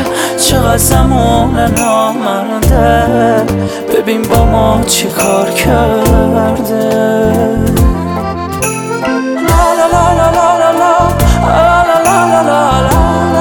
چقدر زمان نامرده، ببین با ما چی کار کرده. لا لا لا لا لا لا لا لا لا لا لا.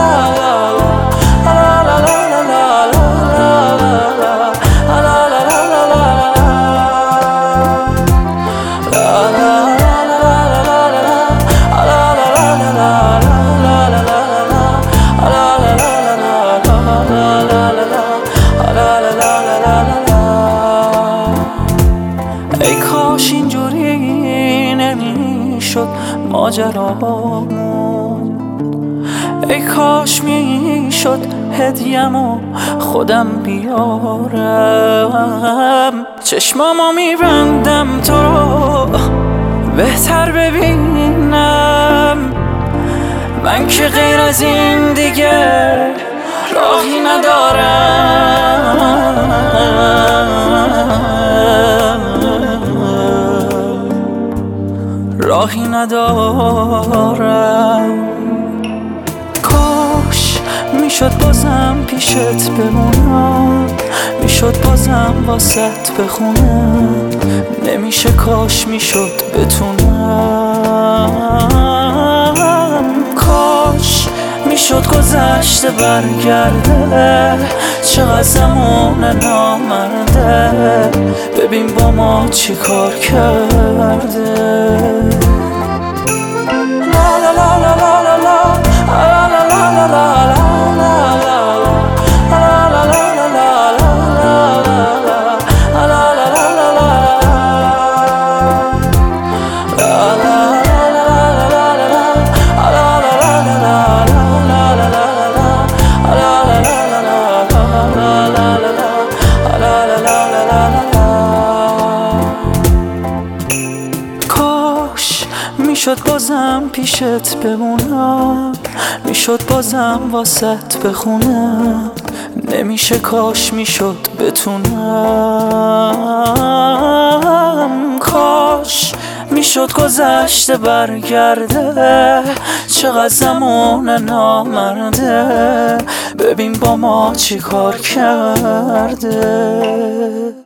ای کاش اینجوری نمیشد ماجرامون، ای کاش میشد هدیه‌مو خودم بیارم. چشمامو میبندم تو رو بهتر ببینم، من که غیر از این دیگه راهی ندارم. کاش میشد بازم پیشت بمونم، میشد بازم واسط بخونم، نمیشه کاش میشد بتونم. کاش میشد گذشته برگرده، چقدر زمان نامرده، ببین با ما چی کار کرده. لا لا لا لا لا لا لا لا لا لا میشد بازم پیشت بمونم، میشد بازم واسط بخونم، نمیشه کاش میشد بتونم. کاش میشد گذشته برگرده، چقدر زمان نامرده، ببین با ما چی کار کرده.